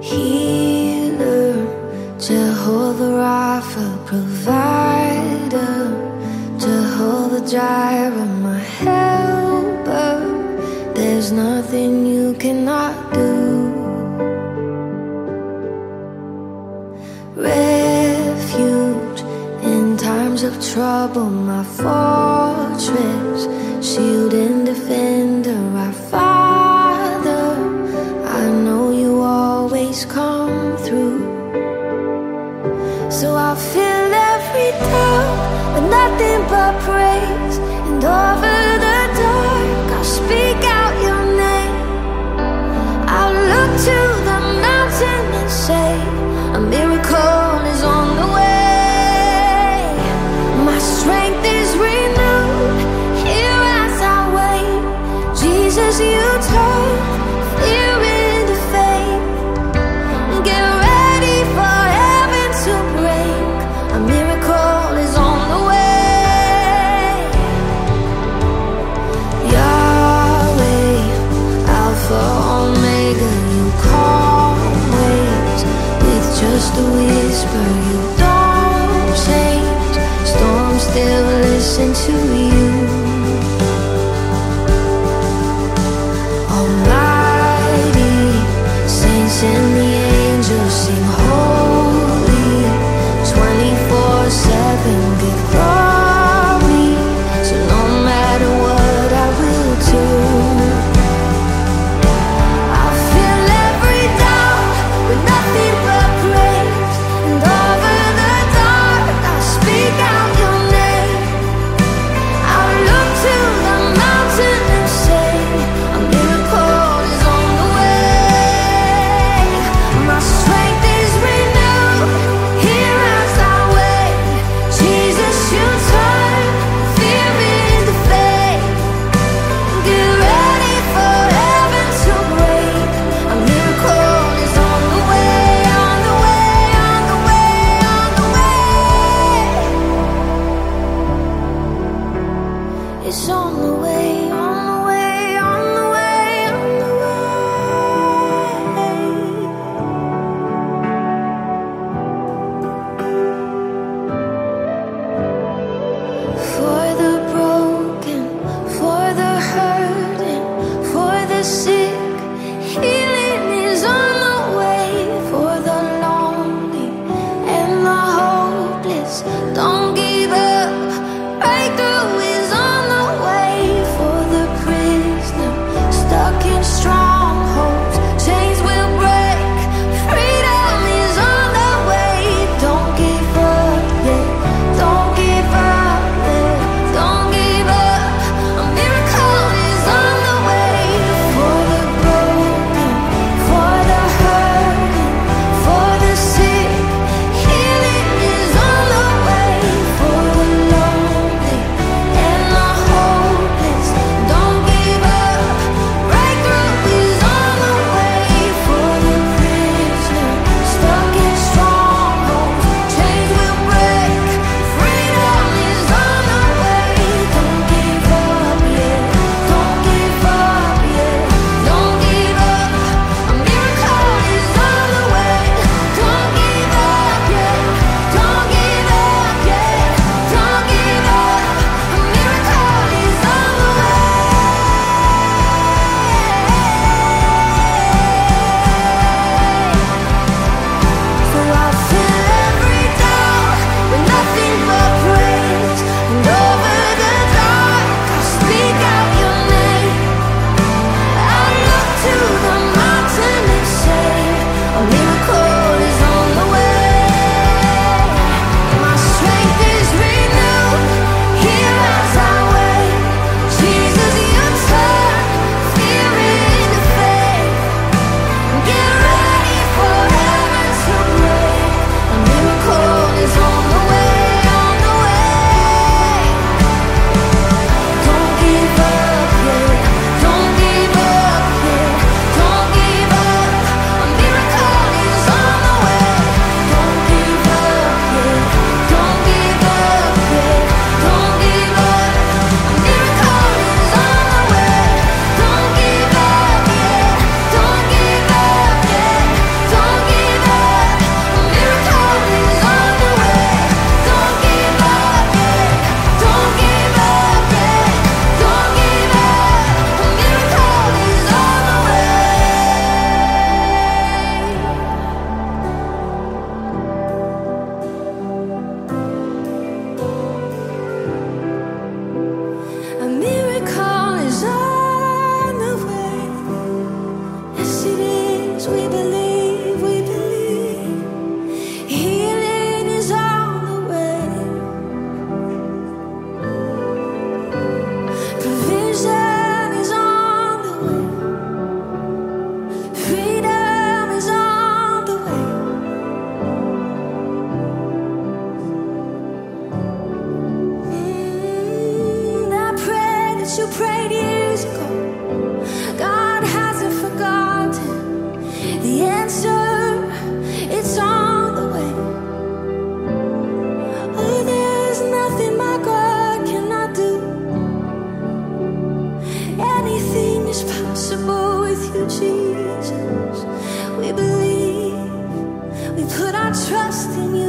Healer, Jehovah Rapha, provider, Jehovah Jireh, my helper. There's nothing you cannot do. Refuge in times of trouble, my fortress, shield and defender, our Father. I know you always come through. So I'll fill every doubt with nothing but praise, and over the dark I'll speak out your name. I'll look to the mountain and say, a miracle is on the way. My strength is renewed here as I wait. Jesus, you turn fear into faith. Get ready for heaven to break. A miracle is on the way. Yahweh, Alpha, Omega, you calm waves with just a whisper. we believe, we believe. Healing is on the way. Provision is on the way. Freedom is on the way. That prayer that you prayed years ago, God hasn't forgotten. The answer, it's on the way. Oh, there's nothing my God cannot do. Anything is possible with you, Jesus. We believe, we put our trust in you.